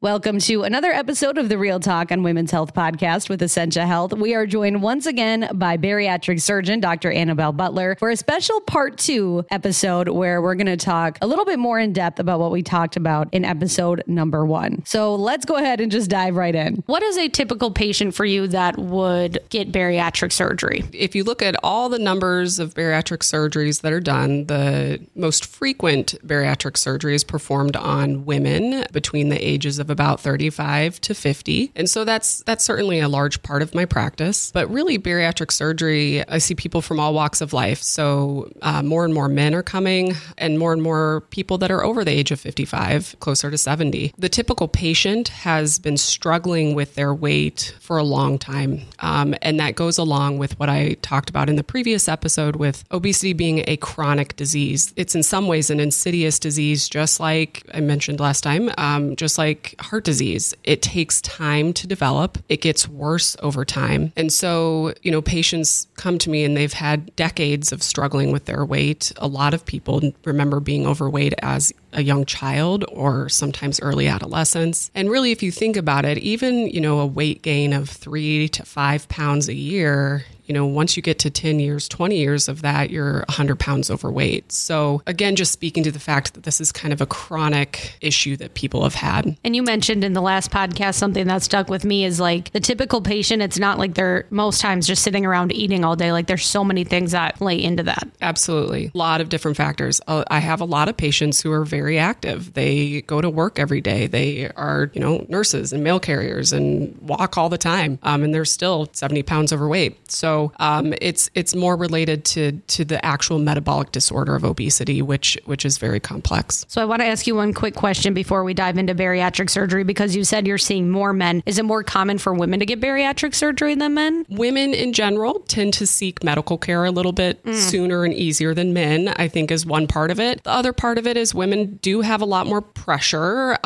Welcome to another episode of the Real Talk on Women's Health podcast with Essentia Health. We are joined once again by bariatric surgeon, Dr. Annabelle Butler, for a special part 2 episode where we're going to talk a little bit more in depth about what we talked about in episode number 1. So let's go ahead and just dive right in. What is a typical patient for you that would get bariatric surgery? If you look at all the numbers of bariatric surgeries that are done, the most frequent bariatric surgery is performed on women between the ages of about 35 to 50. And so that's certainly a large part of my practice. But really, bariatric surgery, I see people from all walks of life. So more and more men are coming and more people that are over the age of 55, closer to 70. The typical patient has been struggling with their weight for a long time. And that goes along with what I talked about in the previous episode with obesity being a chronic disease. It's in some ways an insidious disease, just like I mentioned last time, just like heart disease. It takes time to develop. It gets worse over time. And so, patients come to me and they've had decades of struggling with their weight. A lot of people remember being overweight as a young child or sometimes early adolescence. And really, if you think about it, even, a weight gain of 3 to 5 pounds a year, once you get to 10 years, 20 years of that, you're 100 pounds overweight. So again, just speaking to the fact that this is kind of a chronic issue that people have had. And you mentioned in the last podcast, something that stuck with me is like the typical patient, it's not like they're most times just sitting around eating all day. Like there's so many things that play into that. Absolutely. A lot of different factors. I have a lot of patients who are very active. They go to work every day. They are, nurses and mail carriers and walk all the time. And they're still 70 pounds overweight. So it's more related to the actual metabolic disorder of obesity, which is very complex. So I want to ask you one quick question before we dive into bariatric surgery, because you said you're seeing more men. Is it more common for women to get bariatric surgery than men? Women in general tend to seek medical care a little bit sooner and easier than men, I think is one part of it. The other part of it is women do have a lot more pressure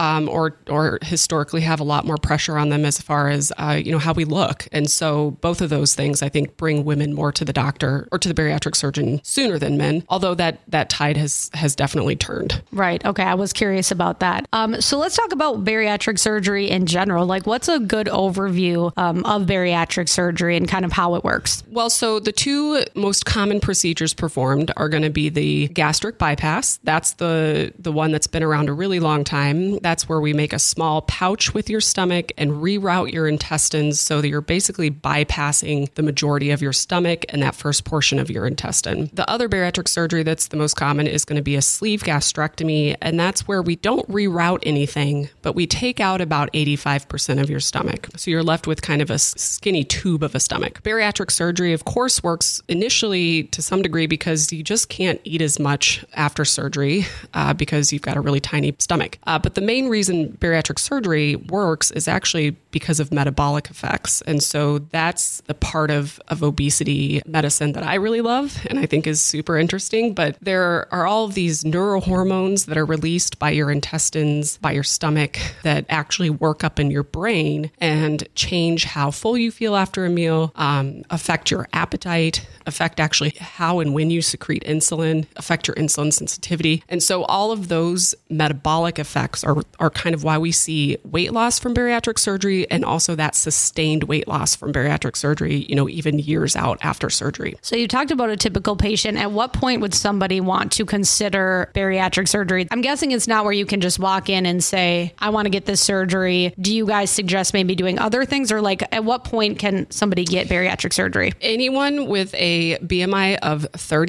or historically have a lot more pressure on them as far as, how we look. And so both of those things, I think, bring women more to the doctor or to the bariatric surgeon sooner than men, although that tide has definitely turned. Right. Okay. I was curious about that. So let's talk about bariatric surgery in general. Like what's a good overview of bariatric surgery and kind of how it works? Well, so the two most common procedures performed are going to be the gastric bypass. That's the one that's been around a really long time. That's where we make a small pouch with your stomach and reroute your intestines so that you're basically bypassing the majority of your stomach and that first portion of your intestine. The other bariatric surgery that's the most common is going to be a sleeve gastrectomy, and that's where we don't reroute anything, but we take out about 85% of your stomach. So you're left with kind of a skinny tube of a stomach. Bariatric surgery, of course, works initially to some degree because you just can't eat as much after surgery because you've got a really tiny stomach. But the main reason bariatric surgery works is actually because of metabolic effects. And so that's the part of obesity medicine that I really love and I think is super interesting. But there are all of these neurohormones that are released by your intestines, by your stomach, that actually work up in your brain and change how full you feel after a meal, affect your appetite, affect actually how and when you secrete insulin, affect your insulin sensitivity. And so all of those metabolic effects are kind of why we see weight loss from bariatric surgery and also that sustained weight loss from bariatric surgery, even years out after surgery. So you talked about a typical patient. At what point would somebody want to consider bariatric surgery? I'm guessing it's not where you can just walk in and say, I want to get this surgery. Do you guys suggest maybe doing other things? Or like at what point can somebody get bariatric surgery? Anyone with a BMI of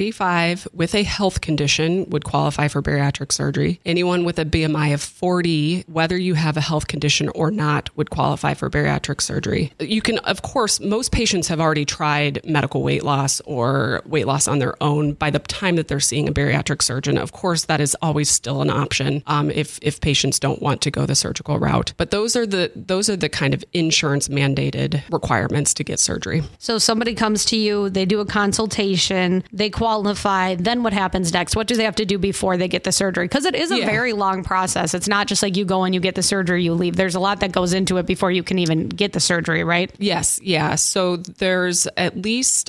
35 with a health condition would qualify for bariatric surgery. Anyone with a BMI of 40, whether you have a health condition or not, would qualify for bariatric surgery. You can, of course, most patients have already tried medical weight loss or weight loss on their own by the time that they're seeing a bariatric surgeon. Of course, that is always still an option if patients don't want to go the surgical route. But those are the kind of insurance mandated requirements to get surgery. So somebody comes to you, they do a consultation, they qualify, then what happens next? What do they have to do before they get the surgery? Because it is a very long process. It's not just like you go and you get the surgery, you leave. There's a lot that goes into it before you can even get the surgery, right? Yes. Yeah. So there's at least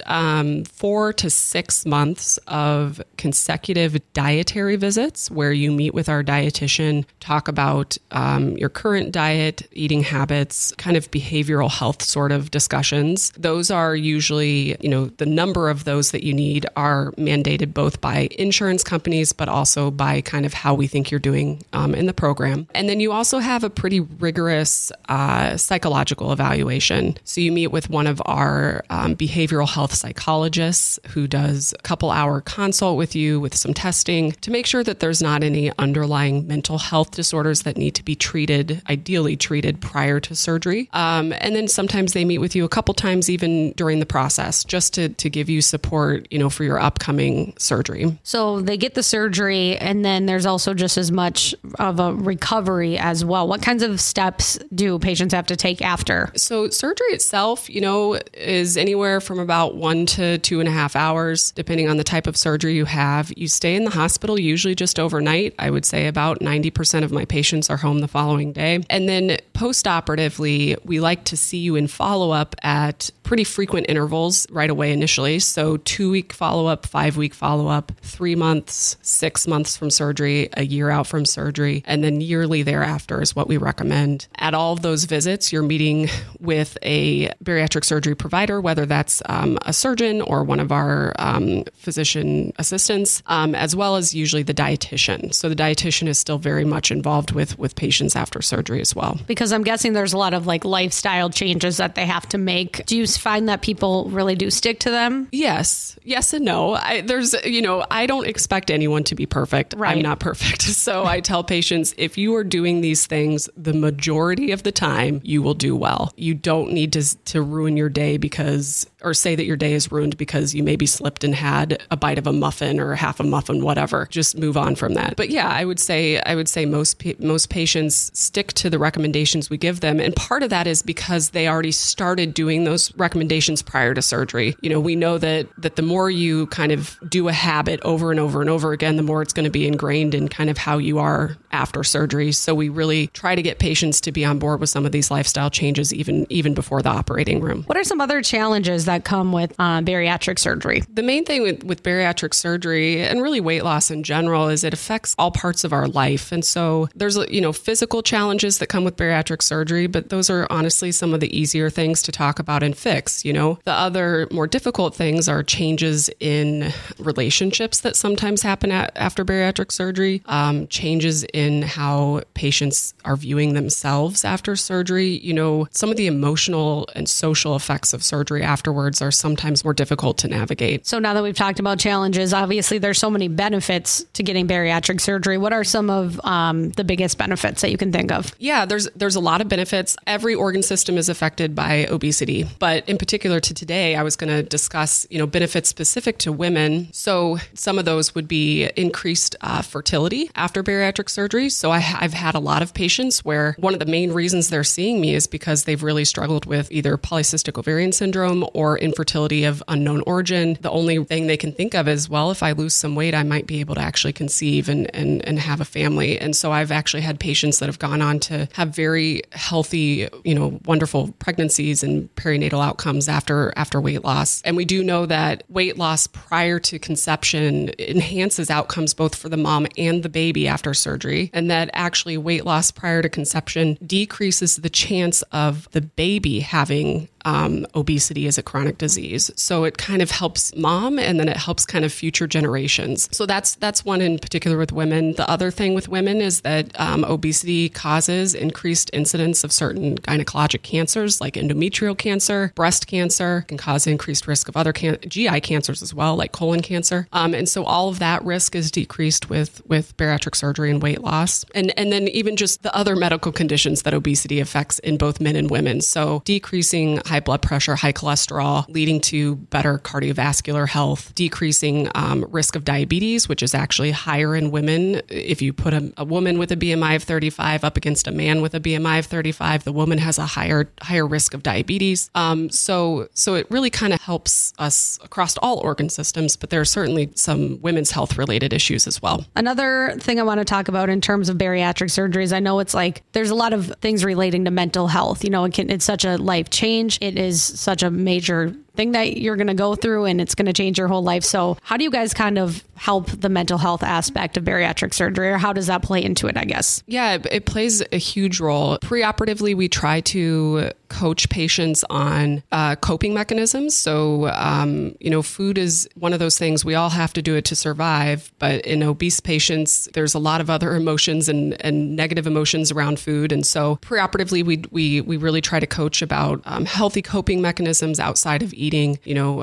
4 to 6 months of consecutive dietary visits where you meet with our dietitian, talk about your current diet, eating habits, kind of behavioral health sort of discussions. Those are usually, the number of those that you need are mandated both by insurance companies, but also by kind of how we think you're doing in the program. And then you also have a pretty rigorous psychological evaluation. So you meet with one of our behavioral health psychologists who does a couple-hour consult with you with some testing to make sure that there's not any underlying mental health disorders that need to be ideally treated prior to surgery. And then sometimes they meet with you a couple times even during the process just to give you support, for your upcoming surgery. So they get the surgery and then there's also just as much of a recovery as well. What kinds of steps do patients have to take after? So surgery itself, is anywhere from about 1 to 2.5 hours, depending on the type of surgery you have. You stay in the hospital usually just overnight. I would say about 90% of my patients are home the following day. And then post-operatively, we like to see you in follow-up at pretty frequent intervals right away initially. So 2-week follow-up, 5-week follow-up, 3 months, 6 months from surgery, a year out from surgery, and then yearly thereafter is what we recommend. At all of those visits, you're meeting with a bariatric surgery provider, whether that's a surgeon or one of our physician assistants, as well as usually the dietitian. So the dietitian is still very much involved with patients after surgery as well. Because I'm guessing there's a lot of lifestyle changes that they have to make. Do you find that people really do stick to them? Yes and no. I don't expect anyone to be perfect. Right. I'm not perfect. So I tell patients, if you are doing these things, the majority of the time, you will do well. You don't need to ruin your day or say that your day is ruined because you maybe slipped and had a bite of a muffin or half a muffin, whatever. Just move on from that. But yeah, I would say most patients stick to the recommendations we give them. And part of that is because they already started doing those recommendations prior to surgery. We know that the more you kind of do a habit over and over and over again, the more it's going to be ingrained in kind of how you are after surgery. So we really try to get patients to be on board with some of these lifestyle changes even before the operating room. What are some other challenges that come with bariatric surgery? The main thing with bariatric surgery and really weight loss in general is it affects all parts of our life. And so there's, physical challenges that come with bariatric surgery, but those are honestly some of the easier things to talk about and fix. The other more difficult things are changes in relationships that sometimes happen after bariatric surgery, changes in how patients are viewing themselves after surgery. Some of the emotional and social effects of surgery afterwards are sometimes more difficult to navigate. So now that we've talked about challenges, obviously there's so many benefits to getting bariatric surgery. What are some of the biggest benefits that you can think of? Yeah, there's a lot of benefits. Every organ system is affected by obesity, but in particular to today, I was going to discuss, benefits specific to women. So some of those would be increased fertility after bariatric surgery. So I've had a lot of patients where one of the main reasons they're seeing me is because they've really struggled with either polycystic ovarian syndrome or infertility of unknown origin. The only thing they can think of is, well, if I lose some weight, I might be able to actually conceive and have a family. And so I've actually had patients that have gone on to have very healthy, wonderful pregnancies and perinatal outcomes after weight loss. And we do know that weight loss prior to conception enhances outcomes both for the mom and the baby after surgery. And that actually weight loss prior to conception decreases the chance of the baby having obesity as a chronic disease. So it kind of helps mom and then it helps kind of future generations. So that's one in particular with women. The other thing with women is that obesity causes increased incidence of certain gynecologic cancers like endometrial cancer, breast cancer, can cause increased risk of other GI cancers as well, like colon cancer. And so all of that risk is decreased with bariatric surgery and weight loss. And then even just the other medical conditions that obesity affects in both men and women. So decreasing high blood pressure, high cholesterol, leading to better cardiovascular health, decreasing risk of diabetes, which is actually higher in women. If you put a woman with a BMI of 35 up against a man with a BMI of 35, the woman has a higher risk of diabetes. So it really kind of helps us across all organ systems, but there are certainly some women's health related issues as well. Another thing I want to talk about in terms of bariatric surgeries, I know it's there's a lot of things relating to mental health. It's such a life change. It is such a major thing that you're going to go through and it's going to change your whole life. So how do you guys kind of help the mental health aspect of bariatric surgery, or how does that play into it, I guess? Yeah, it plays a huge role. Preoperatively, we try to coach patients on coping mechanisms. So, food is one of those things. We all have to do it to survive. But in obese patients, there's a lot of other emotions and negative emotions around food. And so preoperatively, we really try to coach about healthy coping mechanisms outside of eating,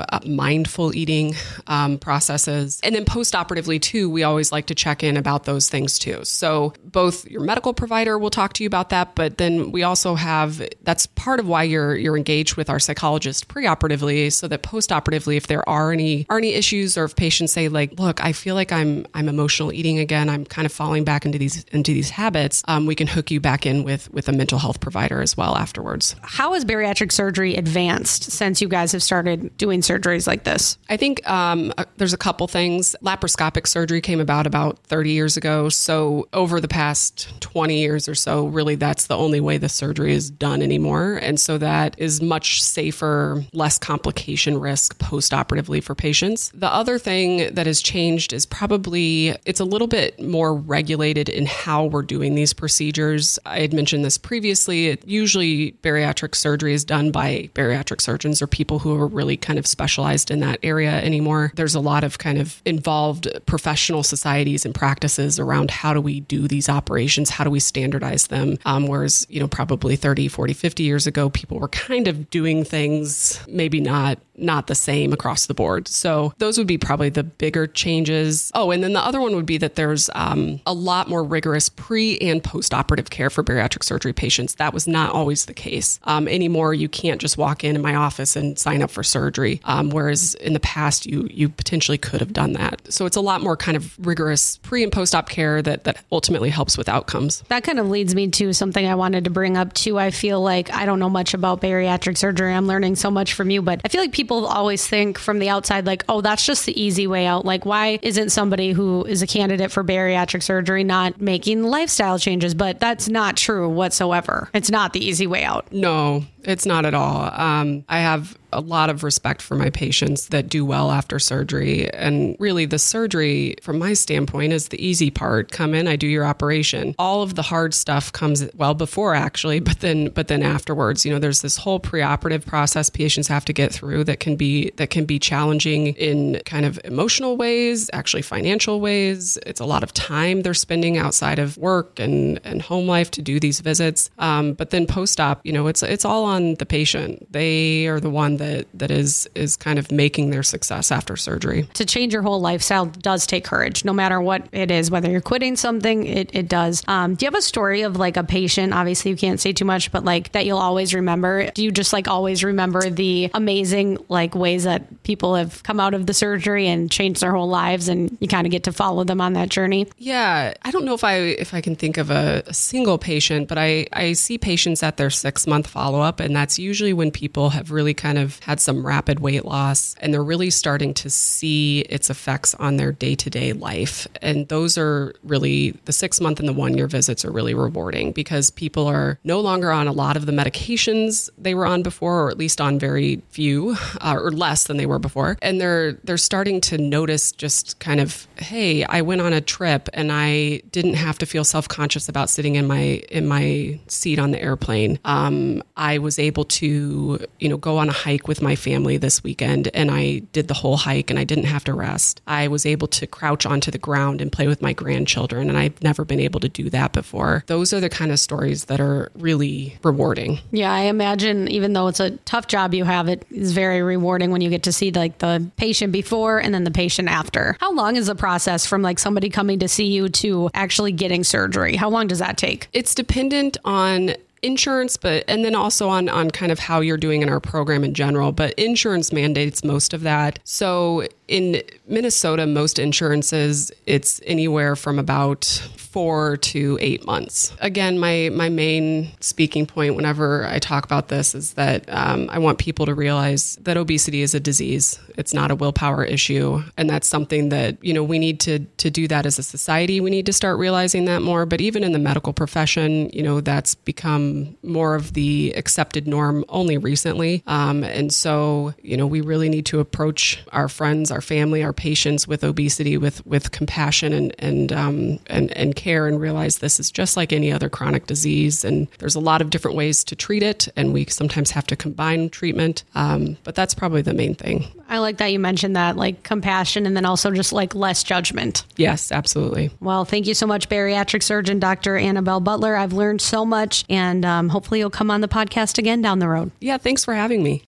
mindful eating processes. And then postoperatively, too, we always like to check in about those things, too. So both your medical provider will talk to you about that, but then we also have, that's part of why you're engaged with our psychologist preoperatively, so that postoperatively, if there are any issues, or if patients say like, look, I feel like I'm emotional eating again, I'm kind of falling back into these habits, we can hook you back in with a mental health provider as well afterwards. How has bariatric surgery advanced since you guys have started doing surgeries like this? I think there's a couple things. Laparoscopic surgery came about 30 years ago. So over the past 20 years or so, really that's the only way the surgery is done anymore. And so that is much safer, less complication risk postoperatively for patients. The other thing that has changed is probably it's a little bit more regulated in how we're doing these procedures. I had mentioned this previously. Usually bariatric surgery is done by bariatric surgeons or people who are really kind of specialized in that area anymore. There's a lot of kind of involved professional societies and practices around how do we do these operations? How do we standardize them? Whereas, probably 30, 40, 50 years ago, people were kind of doing things maybe not the same across the board. So those would be probably the bigger changes. Oh, and then the other one would be that there's a lot more rigorous pre and post-operative care for bariatric surgery patients. That was not always the case. Anymore, you can't just walk in my office and sign up for surgery. Whereas in the past, you potentially could have done that. So it's a lot more kind of rigorous pre and post-op care that ultimately helps with outcomes. That kind of leads me to something I wanted to bring up too. I feel like I don't know much about bariatric surgery. I'm learning so much from you, but I feel like people always think from the outside, like, oh, that's just the easy way out. Like, why isn't somebody who is a candidate for bariatric surgery not making lifestyle changes? But that's not true whatsoever. It's not the easy way out. No, it's not at all. I have a lot of respect for my patients that do well after surgery. And really the surgery, from my standpoint, is the easy part. Come in, I do your operation. All of the hard stuff comes well before actually, but then afterwards, there's this whole preoperative process patients have to get through that can be challenging in kind of emotional ways, actually financial ways. It's a lot of time they're spending outside of work and home life to do these visits. But then post-op, it's all on the patient. They are the one that is kind of making their success after surgery. To change your whole lifestyle does take courage, no matter what it is, whether you're quitting something, it does. Do you have a story of like a patient, obviously you can't say too much, but like that you'll always remember? Do you just like always remember the amazing like ways that people have come out of the surgery and changed their whole lives and you kind of get to follow them on that journey? Yeah. I don't know if I can think of a single patient, but I see patients at their 6-month follow-up, and that's usually when people have really kind of had some rapid weight loss and they're really starting to see its effects on their day-to-day life. And those are really, the 6-month and the 1-year visits are really rewarding because people are no longer on a lot of the medications they were on before, or at least on very few or less than they were before. And they're starting to notice just kind of, hey, I went on a trip and I didn't have to feel self-conscious about sitting in my seat on the airplane. I was able to, go on a hike with my family this weekend, and I did the whole hike and I didn't have to rest. I was able to crouch onto the ground and play with my grandchildren, and I've never been able to do that before. Those are the kind of stories that are really rewarding. Yeah, I imagine even though it's a tough job you have, it is very rewarding when you get to see like the patient before and then the patient after. How long is the process from like somebody coming to see you to actually getting surgery? How long does that take? It's dependent on insurance, and then also on kind of how you're doing in our program in general, but insurance mandates most of that. So In Minnesota, most insurances, it's anywhere from about 4 to 8 months. Again, my main speaking point whenever I talk about this is that I want people to realize that obesity is a disease. It's not a willpower issue. And that's something that, we need to do that as a society. We need to start realizing that more. But even in the medical profession, that's become more of the accepted norm only recently. And so, we really need to approach our friends, our family, our patients with obesity with compassion and care, and realize this is just like any other chronic disease. And there's a lot of different ways to treat it. And we sometimes have to combine treatment. But that's probably the main thing. I like that you mentioned that, like compassion, and then also just like less judgment. Yes, absolutely. Well, thank you so much, bariatric surgeon, Dr. Annabelle Butler. I've learned so much, and hopefully you'll come on the podcast again down the road. Yeah, thanks for having me.